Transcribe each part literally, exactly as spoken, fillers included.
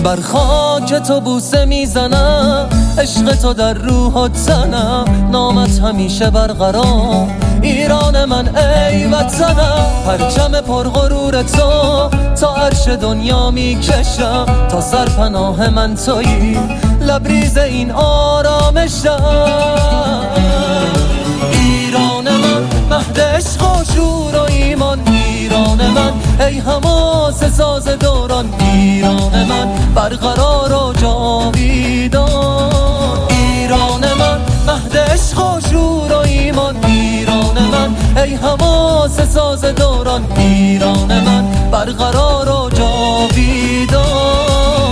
بر خاک تو بوسه میزنم، عشق تو در روح تنم، نامت همیشه برقرار ایران من ای وطنم. پرچم پرغرور تو تا عرش دنیا میکشم، تا سرپناه من تویی لبریز این آرامشم. ایران من مهد عشق و شور و ایمان، ایران من ای حماس ساز دوران، ایران من برقرار و جاویدان. ایران من مهد عشق و شور و ایمان، ایران من ای حماس ساز دوران، ایران من برقرار و جاویدان.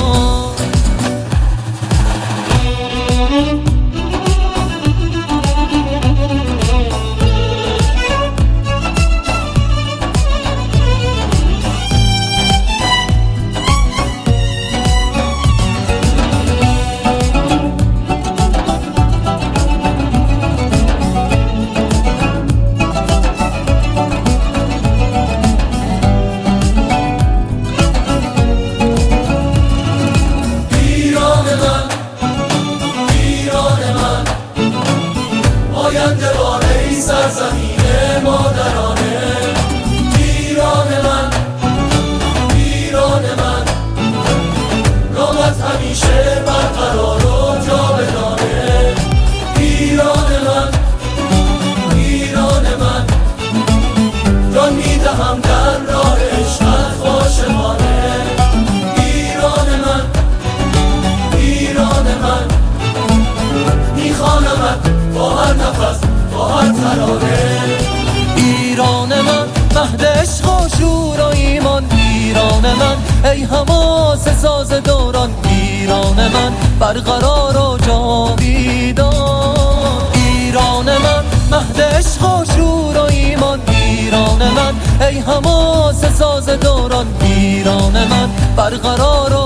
سرزمین مادرانه، ایران من، ایران من، نامت همیشه برقرار و جاودانه. ایران من، ایران من، جان میدهم در راه عشقت عاشقانه. ایران من، ایران من، میخوانمت با هر نفس، ایران من مهد عشق و شور و ایمان، ایران من ای حماس ساز دوران، ایران من برقرار و جاویدان. ایران من مهد عشق و شور و ایمان، ایران من ای حماس ساز دوران، ایران من برقرار و